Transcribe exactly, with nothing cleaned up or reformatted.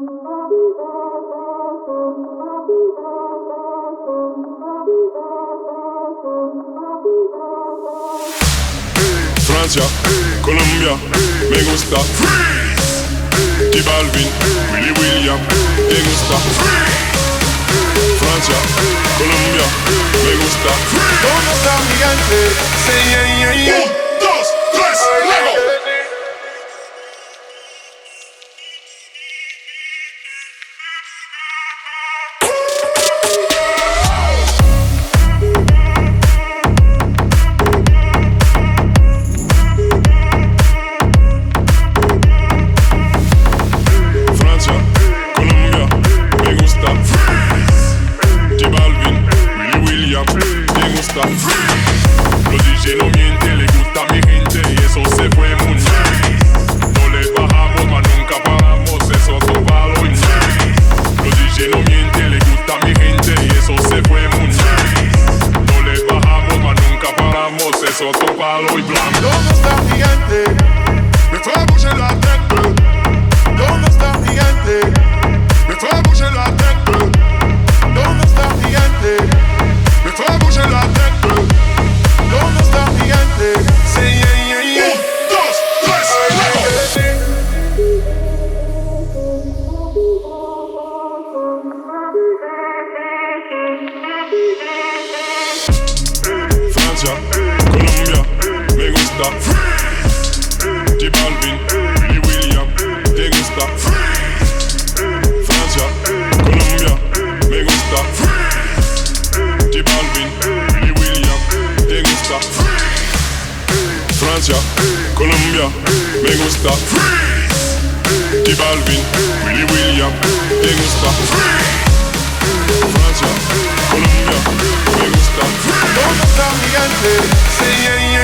Francia, Colombia, me gusta Freeze. J Balvin, Willy William, me gusta Freeze. Francia, Colombia, me gusta Freeze. ¿Dónde está mi gigante? Sí, yeah, yeah, yeah. Un, dos, tres, luego. Los D J no mienten, le gusta a mi gente y eso se fue muy nice. No les bajamos, mas nunca paramos, eso topalo y nice. Los D J no mienten, le gusta a mi gente y eso se fue muy nice. No les bajamos, mas nunca paramos, eso topalo y blanco. ¿Dónde está mi gigante? Me fue a bouger la tête. ¿Dónde está mi gigante? Me fue a bouger la tête. ¿Dónde está mi gigante? Me fue a bouger la tête. ¿Dónde está mi gigante? Sí, yeah, yeah, yeah. Un, dos, tres, luego. Francia, Colombia, me gusta Freeze. J Balvin, Willy William, te gusta Freeze. Francia, Colombia, me gusta Freeze. J Balvin, Willy William, te gusta Freeze. Francia, Colombia, me gusta Freeze. J Balvin, Willy William, te gusta Freeze. Francia, Colombia, me gusta Freeze. ¿Dónde está mi gigante? Sí, yeah, yeah.